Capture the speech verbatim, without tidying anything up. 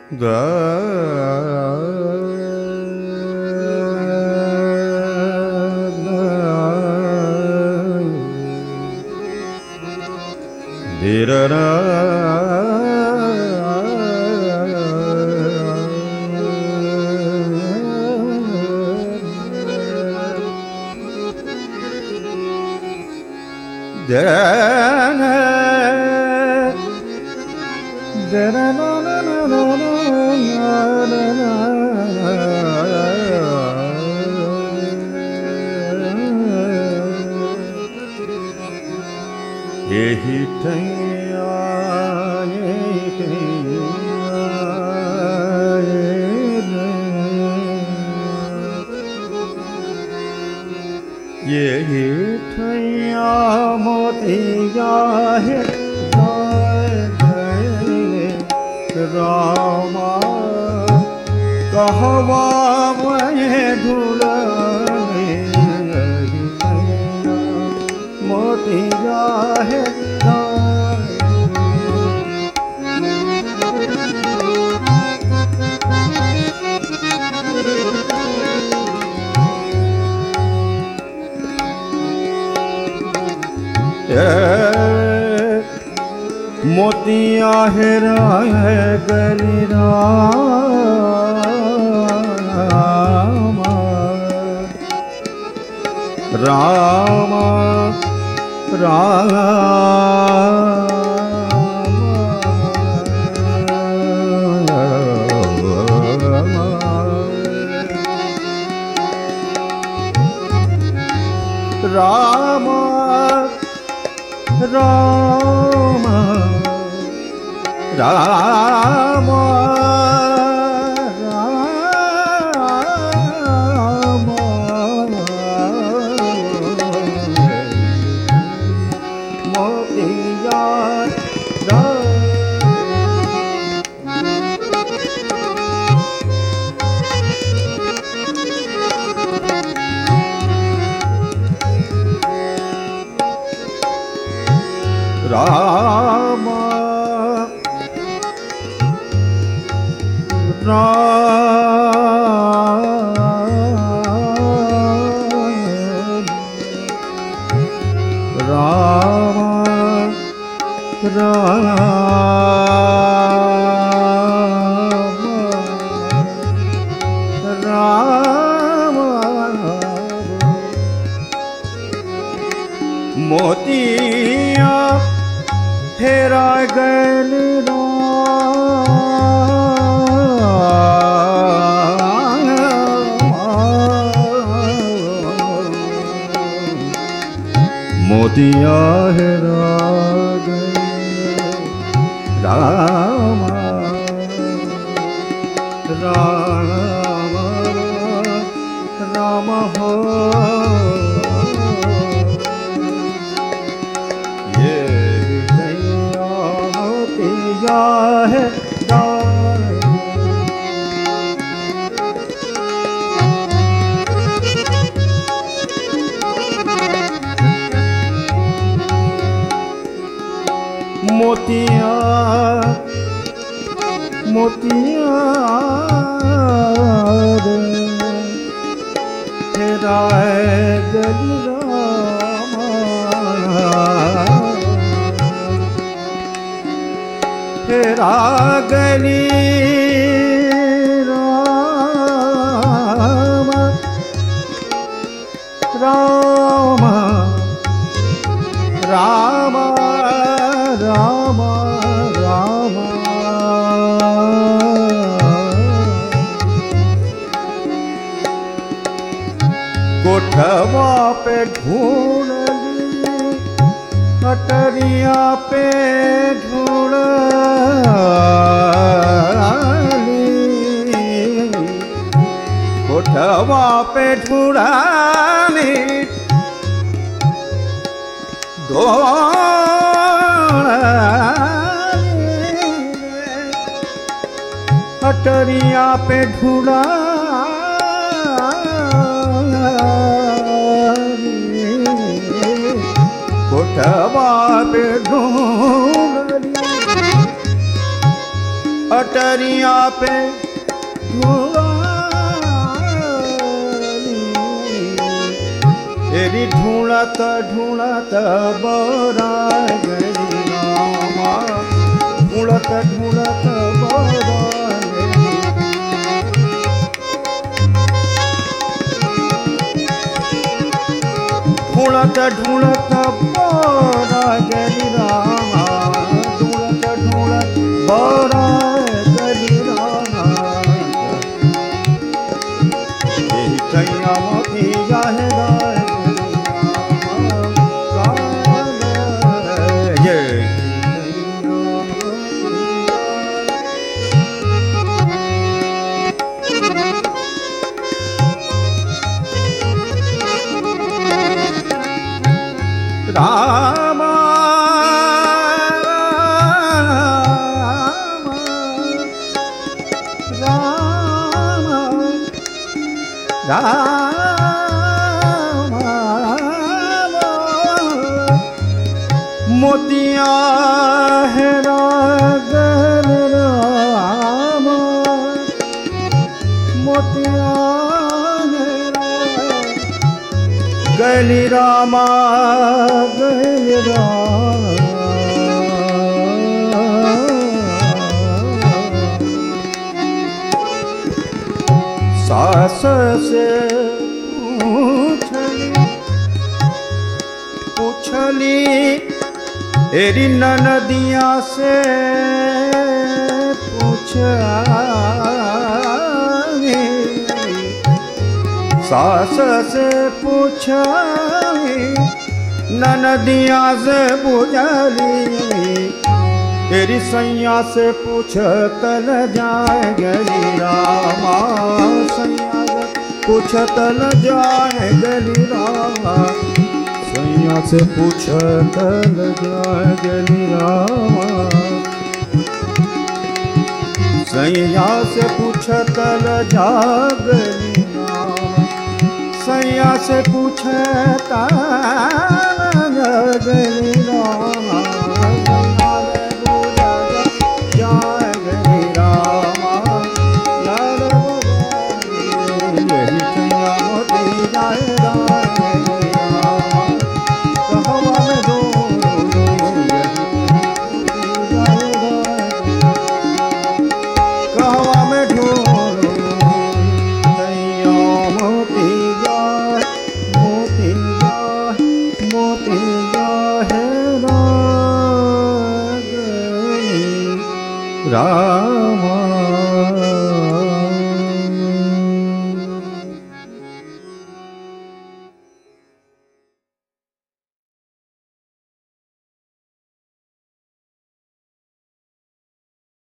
गा धीररा यही ठैया यही ठैया यही ठैया मोतिया है रामा कहवा मैं ढूंढा मोतिया है मोतिया हेरा है गली रामा रामा रामा रामा रामा रामा मोतिया रामा रामा रामा रामा मोतिया हेरा गल मोतिया हेरा गल रामा रामा राम हो ये मोतिया है मोतिया मोतिया तेरा गल रामा तेरा गली रामा रामा रामा रामा रामा कोठवा पे ढूंढ ली कटरिया पे ढूंढ ली कोठवा पे ढूंढा ली दो कटरिया पे ढूंढा कोठवा पे ढूंढ भटरिया पे एरी ढूंढत ढूंढत बरा गली रामा ढूंढत ढूंढत बरा गली ढूंढत ढूंढत बरा गली रामा ढूंढत ढूंढत बरा गली रामा यही कैया मोती जाहे रामा रामा रामा मोतिया है रागल रामा मोतिया गली रामा गली रामा सास से पूछली पूछली एरी ननदिया से पूछली सास से पूछली ननदिया से पूछली तेरी सैया से पूछ तल जाए गली रामा सैया से पूछ तल जाए गली रामा सैया से पूछ तल जाए गली रामा सैया से पूछ तल जा गली सैया से पूछे तार गली रामा जाए गली रामा लाल यही सैया मोती जाए गली रामा कहवा में दो कहवा में ढूंढ राम